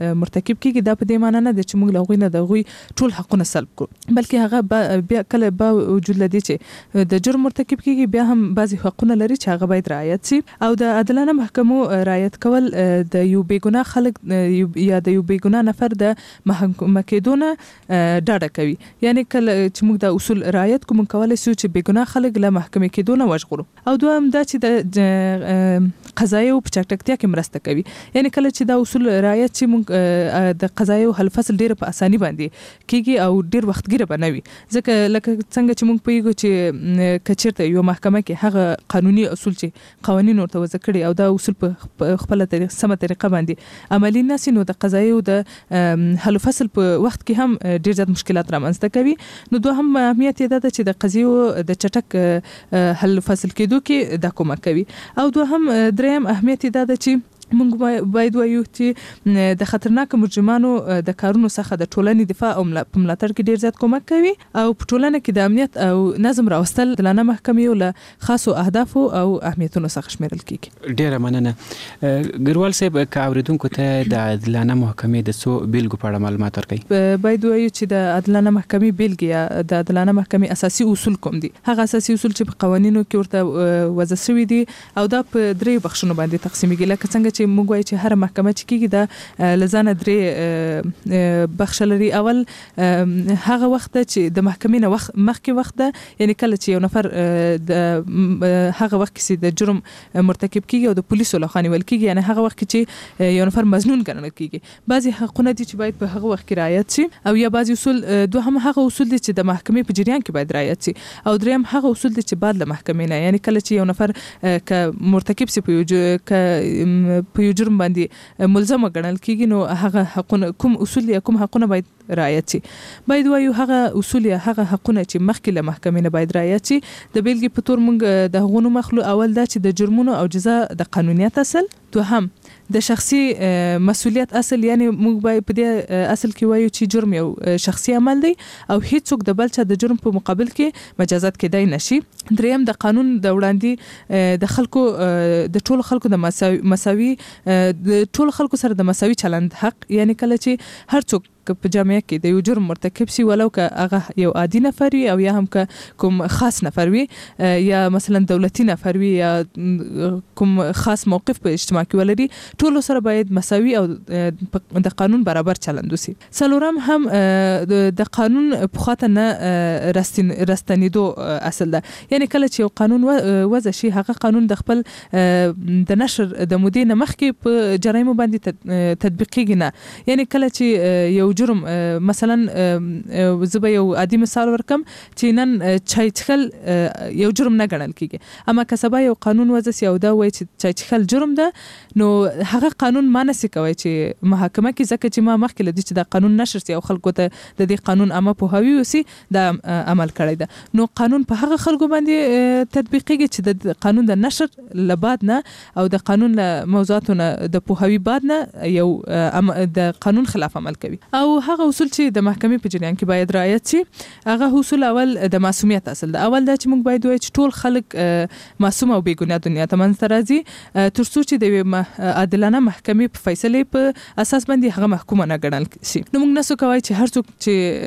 مرتکب کیږي دا په دې معنی نه ده چې موږ له هغوی نه د هغوی ټول حقونه سلب کړو، بلکې هغه بیا کله با وجود لدی چې د جرم مرتکب کیږي بیا هم بعضی حقونه لري چې هغه باید رعایت شي. او د عادلانه محکمو رعایت کول د یو بیګناه خلک یا د یو بیګناه نفر د محکمه کېدو نه ډاډه کوي. یعنی کله چې موږ د اصول رعایت کوو موږ کولی شو چې بیګناه خلک له محکمې کېدو نه وژغورو. او دوهم دا چې د قضایو په چټکتیا کې مرسته کوي. یعنی کله چې دا اصول رعایت چې موږ د قضایو حل فصل ډیر په اساني باندې کیږي او ډیر وختګیره بنوي، ځکه لکه څنګه چې موږ پیګو چې کچیرته یو محکمه کې هغه قانوني اصول چې قوانین ورته وضع کړي او دا اصول په خپل سمه طریقه باندې عملی نشي، نو د قضایو د حل فصل په وخت کې هم ډیر زیات مشکلات رامنځته کوي. نو دوهم اهمیت یې ده چې د قضیو د چټک حل فصل کېدو کې دا کومک کوي. او دوهم دریم اهمیت یې ده چې موږ باید وایو چې د خطرناک مجرمانو د کارونو څخه د ټولنې دفاع او ملاتړ کې ډیر زیات کومک کوي. او په ټولنه کې د امنیت او نظم راوستل د عادلانه محکمې له خاصو اهدافو او اهمیتونو څخه شمیرل کیږي. ډیره مننه. ګروال صاحب که اوریدونکو ته د عادلانه محکمې د څو بیلګو په اړه معلومات ورکړئ. باید وایو چې د عادلانه محکمې بیلګې یا د عادلانه محکمې اساسي اصول کوم دي. هغه اساسي اصول چې په قوانینو کې ورته وضع شوي دي او دا په درې بخښونو باندې تقسیمیږي. لکه څنګه چې موږ وایو چې هر محکمه چې کیږي دا لزانه درې بخش لري. اول هغه وخت چې د محکمې نه مخکې وخت ده، یعنی کله چې یو نفر د هغه وخت کې د جرم مرتکب کیږي او د پولیسو لخوا نیول کیږي، یعنی هغه وخت چې یو نفر مظنون ګڼل کیږي. بعضی حقونه دي چې باید په هغه وخت کې رعایت شي، او یا بعضی اصول دوهم هغه اصول دي چې د محکمې په جریان کې باید رعایت شي، او دریم هغه اصول دي چې بعد له محکمې نه، یعنی کله چې یو نفر ک مرتکب سي په یو جرم باندې ملزم ګڼل کیږي نو هغه حقونه کوم اصول یا کوم حقونه باید رعایت شي. باید وایو هغه اصول یا هغه حقونه چې مخکې له محکمې نه باید رعایت شي. د بیلګې په تور موږ د هغونو مخلو اول دا چې د جرمونو او جزا د قانونیت اصل، دوهم د شخصي مسؤلیت اصل، یعنی موږ باید په دې اصل کې وایو چې جرم یو شخصي عمل دی او هیڅوک د بل چا د جرم په مقابل کې مجازات کېدای نشي. دریم د قانون د وړاندې د خلکو د ټولو خلکو د مساوي د ټولو خلکو سره د مساوي چلند حق، یعنی کله چې هر څوک په جامعه کې د یو جرم مرتکب شي ولو که هغه یو عادي نفر وي او یا هم که کوم خاص نفر وي یا مثلا دولتي نفر وي یا کوم خاص موقف په اجتماع کې ولري، ټولو سره باید مساوي او د قانون برابر چلند وشي. څلورم هم د قانون په خاطر نه راستنیدو اصل ده، یعنی کله چې یو قانون وضع شي هغه قانون د خپل د نشر د مودې نه مخکې په جرایمو باندې تطبیقیږي نه. یعنی کله چې یو جرم مثلا زه به یو عادي مثال ورکم چې نن چای څښل یو جرم نه ګڼل کیږي، اما که سبا یو قانون وضع شي او دا وایي چې چای څښل جرم ده نو هغه قانون ما نشي کوي چې محاکمه کې، ځکه چې ما مخکې لدی چې دا قانون نشر شي او خلکو ته د دې قانون عامه پوهاوی وسی دا عمل کړی ده، نو قانون په هغه خلکو باندې تطبیقیږي چې د قانون د نشر لباد نه او د قانون له موضوعاتو نه د پوهاوی بعد نه یو د قانون خلاف عمل کوي. او هغه اصول چې د محکمې په جریان کې باید رعایت شي هغه اصول اول د معصومیت اصل ده. اول دا چې موږ باید وایو چې ټول خلک معصوم او بې ګناه دنیا ته منځته راځي تر څو چې د عادلانه محکمې په فیصلې په اساس باندې هغه محکومه نه ګڼل شي. نو موږ نسو کوای چې هر څوک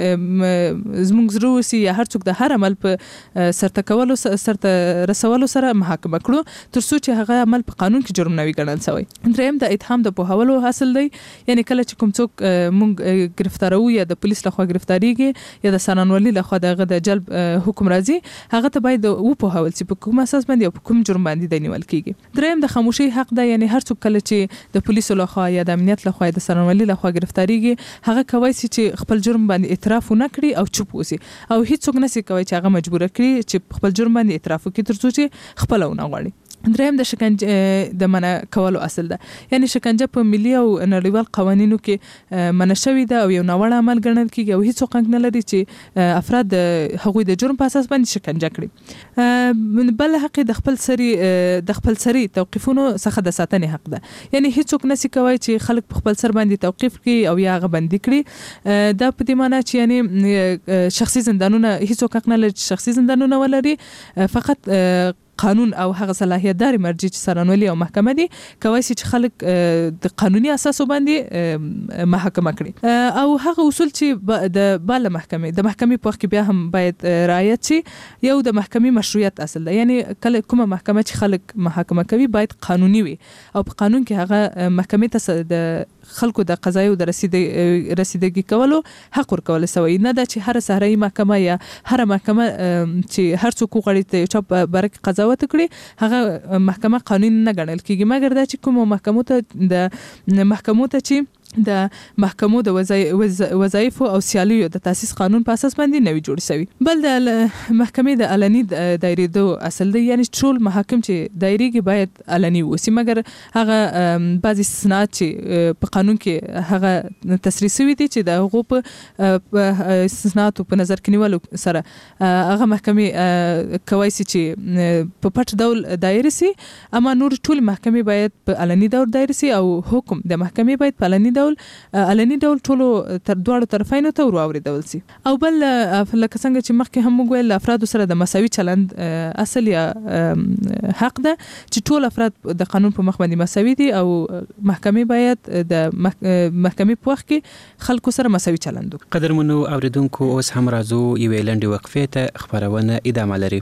چې زموږ زړه وسی یا هر څوک د هر عمل په سرته رسولو سره محاکمه کړو تر څو چې هغه عمل په قانون کې جرم نه وي ګڼل شوی. دریم د اتهام د پوهولو حاصل دی، یعنی کله چې کوم څوک موږ گرفتارو یا د پولیس لخوا گرفتاریږي یا د سرانولي لخوا دغه د جلب حکم راځي هغه ته باید و په حواله چې په کوم اساس باندې او په کوم جرم باندې د نیول کیږي. دریم د خاموشي حق ده، یعنی هر څوک کله چې د پولیسو لخوا یا د امنیت لخوا د سرانولي لخوا گرفتاریږي هغه کوي چې خپل جرم باندې اعتراف ونه کړي او چوپ وسی، او هیڅوک نشي کوي چې هغه مجبور کړي چې خپل جرم باندې اعتراف وکړي تر څو چې خپل ونه غواړي. دریم د شکنجه د منع کولو اصل ده، یعنی شکنجه په ملي او نړیوال قوانینو کې منع شوی ده او یو ناوړه عمل ګڼل کیږي او هیڅ حق نه لري چې افراد د هغوی د جرم په اساس باندې شکنجه کړي. بل حق د خپل سری توقیفونو څخه د ساتنې حق ده، یعنی هیڅوک نشي کوي چې خلک په خپل سر باندې توقیف کړي او یا هغه بندي کړي. دا په دې معنی چې یعنی شخصي زندانونه هیڅوک حق نه لري چې شخصي زندانونه ولري، فقط قانون او هغه صلاحیتدار مرجع چې څارنوالي او محکمه دي کوي چې خلک د قانوني اساس باندې محاکمه کړي او هغه اصول چې د بالا محکمې د محکمې په وخت کې بیا هم باید رعایت شي. یو د محکمې مشروعیت اصل ده، یعنی کله کومه محکمه چې خلک محاکمه کوي باید قانوني وي او په قانون کې هغه محکمې ته د خلکو د قضایي او د رسیدګي کولو حق ورکول شوی، نه دا چې هر سهري محکمه یا هر محکمه چې هر څوک غواړي ته چا برک قضاوت کړي هغه محکمه قانوني نه ګڼل کیږي، مګر دا چې کوم محکمو ته د محکمو ته چې د محکمو د وظایف او سیالیو د تاسیس قانون په اساس باندې نوی جوړ شوی. بل د محکمې د علني دایره دو اصل دی، یعنی ټول محاکم چې دایریږي باید علني وسی، مګر هغه بعضی استثناءات چې په قانون کې هغه تصریح شوی دي چې د هغو په استثناءات په نظر کې نیولو سره هغه محکمې کوي چې په پټ ډول دایره سي، اما نور ټول محکمې باید په علني ډول دایره سي او حکم د محکمې باید په علني ډول ټولو تر دواړو طرفینو ته ورواوریدل سي. او بل لکه څنګه چې مخکې هم ویل افراد سره د مساوي چلند اصل یا حق ده چې ټول افراد د قانون په مخ باندې مساوي دي او محکمې باید د محکمې په وخت کې خلکو سره مساوي چلند وکړي. قدرمنو اوریدونکو اوس هم راځو یوې لنډې وقفې ته، خبرونه ادامه لري.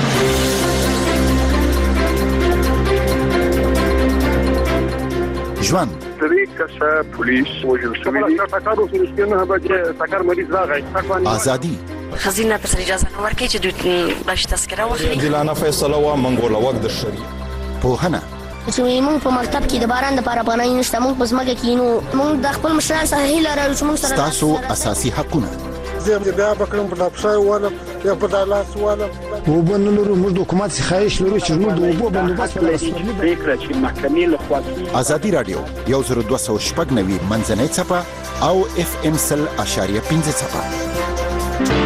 ژوند پولیس وجل شوی دی تاکارو سرسکنه به تاکار مریض راغی ازادي خزینه تر اجازه نه ورکړي چې دوی باش تذکره واخلي. جلانه فیصله وا منګوله وخت د شری پوهنه چې موږ په مکتب کې د باران لپاره پناه نشته، موږ په ځمکه کې نو موږ د خپل مشران سره هیله لرو چې موږ سره تاسو اساسي حقونه زه بیا بکرم په لپسای ولا یا په دالاس ولا وبنلرو موږ د حکومت څخه خواهش لرو چې موږ د اوبو بندوبست لپاره فکر چې محکمې له خوا ازادي رادیو 1290 منځنۍ صفه او FM 100.5 صفه.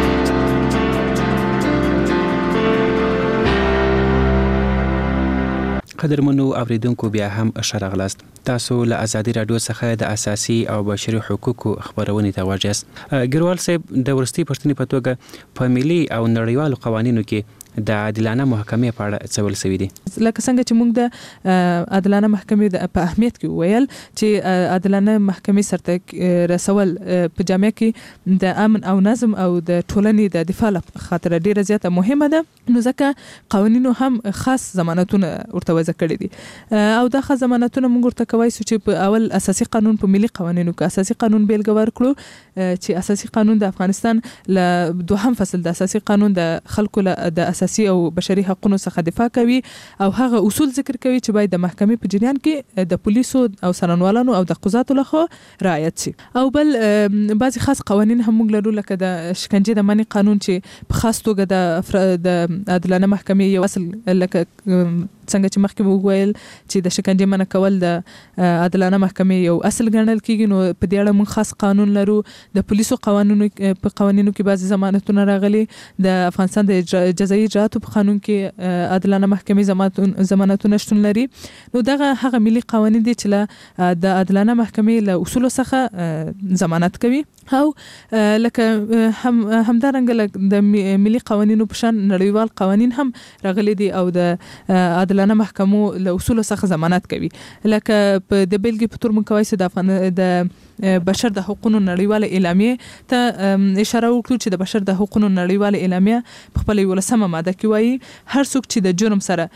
قدرمنو اوریدونکو بیا هم ښه راغلاست. تاسو له ازادي رادیو څخه د اساسي او بشري حقوقو خبرونه ته واجست. ګروال صاحب د ورستي پښتني په توګه په ملي او نړیوالو قوانینو کې د عادلانه محکمې په اړه څه ول سوي دي؟ لکه څنګه چې موږ د عادلانه محکمې په اهمیت کې ویل چې عادلانه محکمې سرته رسول په جامعه کې د امن او نظم او د ټولنې د دفاع لپاره ډیره زیاته مهمه ده، نو ځکه قوانینو هم خاص ضمانتونه ورته وضع کړي دي او دا خاص ضمانتونه موږ ورته کوي چې په اول اساسي قانون په ملي قوانینو کې اساسي قانون بیلګه ورکړو چې اساسي قانون د افغانستان له دوهم فصل د اساسي قانون د خلکو د اساسي او بشري حقوقو څخه دفاع کوي او هغه اصول ذکر کوي چې باید د محکمې په جریان کې د پولیسو او څارنوالانو او د قضاتو لخوا رعایت شي. او بل بعضی خاص قوانین هم موږ لرو لکه د شکنجې د منع قانون چې په خاص توګه د عادلانه محکمې یو اصل لکه څنګه چې مخکې وویل چې د شکنجې منع کول د عادلانه محکمې یو اصل ګڼل کیږي، نو په دې اړه موږ خاص قانون لرو. د پولیسو قوانینو کې بعضی ضمانتونه راغلي، د افغانستان د جزایي اجراتو په قانون کې عادلانه محکمې ضمانتونه شتون لري. نو دغه هغه ملي قوانین دي چې د عادلانه محکمې له اصولو څخه ضمانت کوي او لکه همدارنګه د ملي قوانینو په شان نړیوال قوانین هم راغلي دي او د عادلانه محکمو له اصولو څخه ضمانت کوي. لکه په د بیلګې په تور موږ کوي چې د بشر د حقوقو نړیواله اعلامیه ته اشاره وکړو چې د بشر د حقوقو نړیواله اعلامیه په خپل 11مه ماده کې وایي هر څوک چې د جرم سره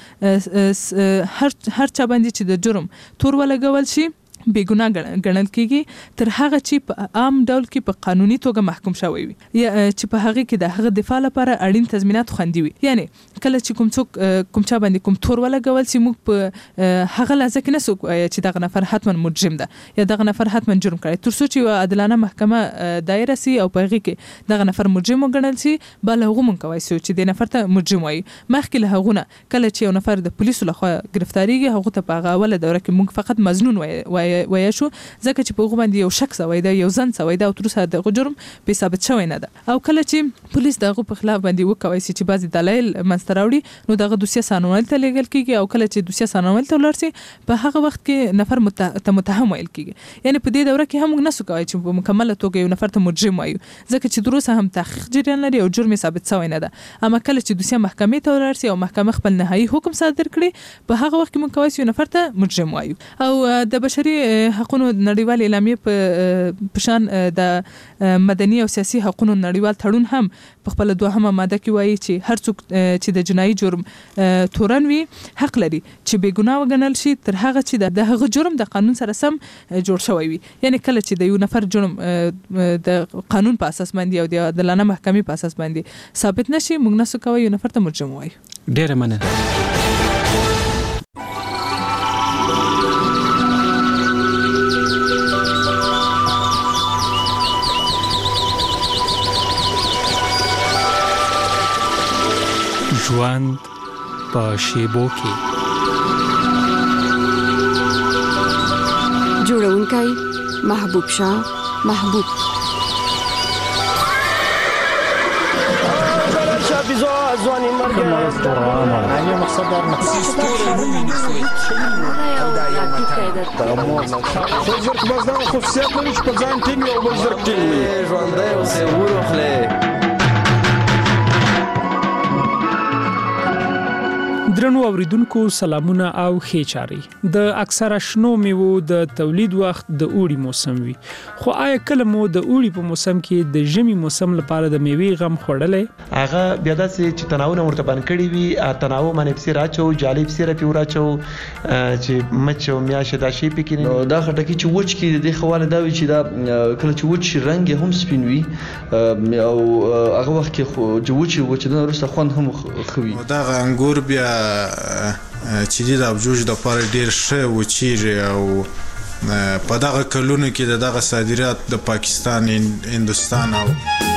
هر چا باندې چې د جرم تور ولګول شي بیګناه ګڼل کیږي تر هغه چې په عام ډول کې په قانوني توګه محکوم شوی وي یا چې په هغه کې د هغه دفاع لپاره اړین تضمینات خوندي وي. یعنی کله چې کوم څوک کوم چا باندې کوم تور ولګول شي موږ په هغه لحظه کې نه څوک چې دغه نفر حتما مجرم ده یا دغه نفر حتما جرم کړی، تر څو چې عادلانه محکمه دایره سي او په هغه کې دغه نفر مجرم وګڼل شي بل هغه مونږ کوي چې د نفر ته مجرم وایي. مخکې له هغه کله چې یو نفر د پولیسو لخوا گرفتاریږي هغه ته په هغه اوله دوره کې موږ فقط مظنون وایي ویا شو ځکه چې په هغه باندې یو شک سوی دا یو ځن سوی دا او تر اوسه د جرم به ثابت شوی نه ده او کله چې پولیس دغه په خلاف باندې وکوي چې بعضی دلایل منځته راوړي نو دغه دوسیه سانول ته لیږل کیږي او کله چې دوسیه سانول ته ولرسي په هغه وخت کې نفر متهم ویل کیږي یعنی په دې دوره کې هم موږ نسو کوي چې په مکمله توګه یو نفر ته مجرم وایو ځکه چې تر اوسه هم تحقیق جریان لري او جرم ثابت شوی نه ده اما کله چې دوسیه محکمې ته ولرسي او محکمه خپل نهایی حکم صادر کړي په هغه وخت کې موږ کوي چې نفر ته مجرم وایو او د بشري حقوقو نړیوال اعلامیه په شان د مدني او سیاسي حقوقو نړیوال تړون هم په خپل دوهمه ماده کې وایي چې هر څوک چې د جنایي جرم تورن وي حق لري چې بې ګناه وګڼل شي تر هغه چې د هغه جرم د قانون سره سم جوړ شوی وي یعنی کله چې د یو نفر جرم د قانون په اساس باندې او د عدالانه محکمې په اساس باندې ثابت نشي موږ نسو کوي یو نفر ته مجرم وایو ډیره مننه ژوند په شیبو کې جوړونکی محبوب شاه محبوب ځواني مرګ نه مقصد در زرق باز دا خصوصیت لري چې په ځان ټینګ او بل زرق ټینګ ژوندی اوسې وروخلې درنو اوریدونکو سلامونه او ښې چارې د اکثره شنو میوو د تولید وخت د اوړي موسم وي خو آیا کله مو د اوړي په موسم کې د ژمي موسم لپاره د میوې غم خوړلې هغه بیا داسې چې تناوونه ورته باندې کړی وي تناو باندې پسې راچو جالب سره پی راچو چې مچ او میاشه دا شی پکې نه دا خټکی چې وچ کې د خواله دا وي چې دا کله چې وچ رنگ هم سپین وي او هغه وخت کې وچ د وروسته خوند هم خوي دا انګور بیا چې د ابجوج د پاره ډیر ښه وچیږي او په دغه کلونو کې دغه صادرات د پاکستان هندستان او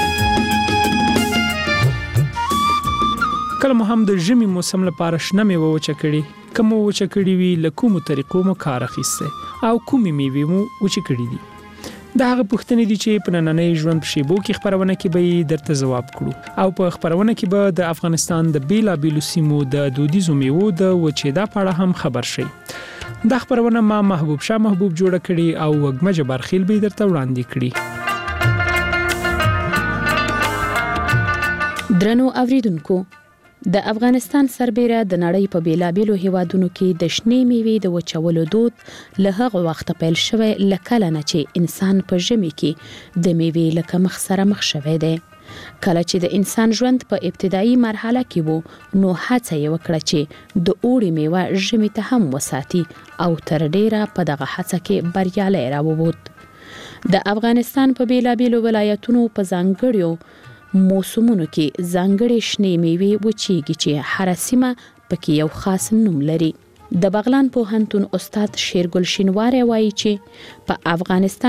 کله مو هم د ژمي موسم لپاره شنه میوه وچه کړي کوم وچه کړي وي له کومو طریقو مو کار اخیسته او کومې میوې مو وچه کړي دي دا هغه پوښتنې دي چې په نننۍ ژوند په شیبو کې خبرونه کې به درته ځواب کړو او په خبرونه کې به د افغانستان د بیلابیلو سیمو د دودیزو میوو د وچېدا په اړه هم خبر شي دا خبرونه ما محبوب شاه محبوب جوړه کړي او وګمه جبارخیل به درته وړاندې کړي درنو اوریدونکو د افغانستان سربېره د نړۍ په بیلابیلو هیوادونو کې د شنې میوې د وچولو دود له هغه وخت پیل شوی لکه نه چې انسان په ژمي کې د میوې له کمښت سره مخ شوی دی کله چې د انسان ژوند په ابتدایي مرحله کې وو نو هڅه یې وکړه چې د اوړي میوه ژمي ته هم وساتي او تر ډیره په دغه هڅه کې بریالی راووت د افغانستان په بیلابیلو ولایتونو په ځانګړیو موسمونو کې ځانګړې شنې میوې وچیږي چې هر سیمه پکې یو خاص نوم لري د بغلان پوهنتون استاد شیرګل شینواری وایي چې په افغانستان